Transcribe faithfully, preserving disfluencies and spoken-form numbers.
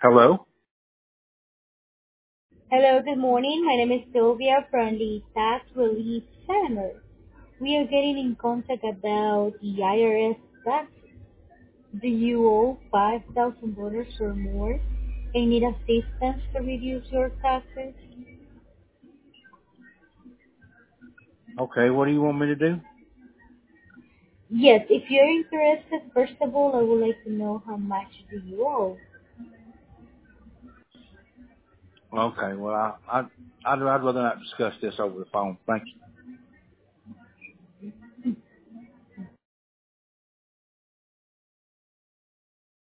Hello? Hello, good morning. My name is Sylvia from the Tax Relief Center. We are getting in contact about the I R S tax. Do you owe five thousand dollars or more and need assistance to reduce your taxes? Okay, what do you want me to do? Yes, if you're interested, first of all, I would like to know how much do you owe. Okay, well, I, I, I'd, I'd rather not discuss this over the phone. Thank you.